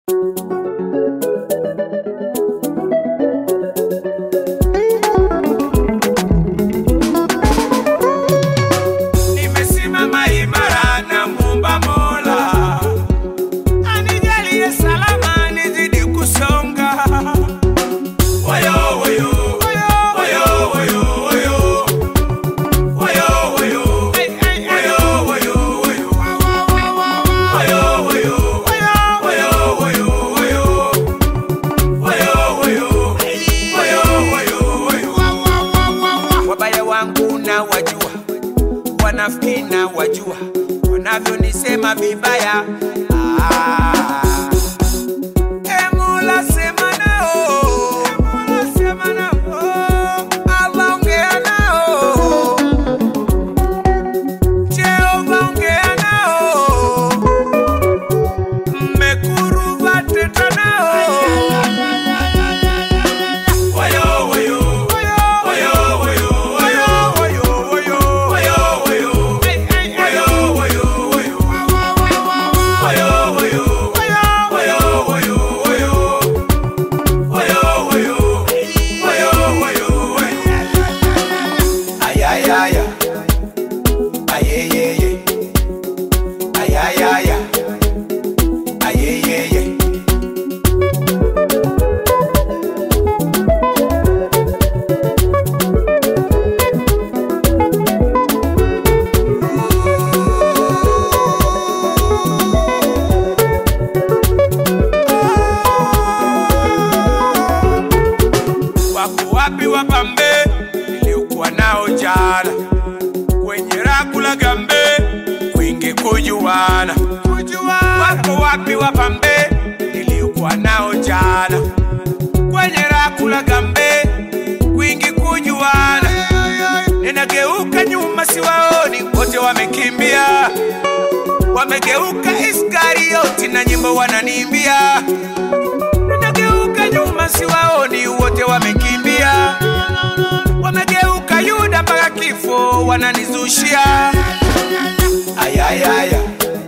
Wanafikina wajua wanavyonisema vibaya. Mola sema nao, Mola sema nao, Allah ongea nao, Jehova ongea nao, mmekuruva teta nao. Wapi wapambe niliokuwa nao jana, kwenye rakula gambe wingi kujuana. Wako wapi wapambe niliokuwa nao jana, kwenye rakula gambe wingi kujuana. Ninageuka nyuma siwaoni, wote wamekimbia, wamegeuka Iskarioti na nyimbo wananiimbia. Ninageuka nyuma siwaoni, wote wamekimbia, wamegeuka Yuda mpaka kifo wananizushia. Ayayaya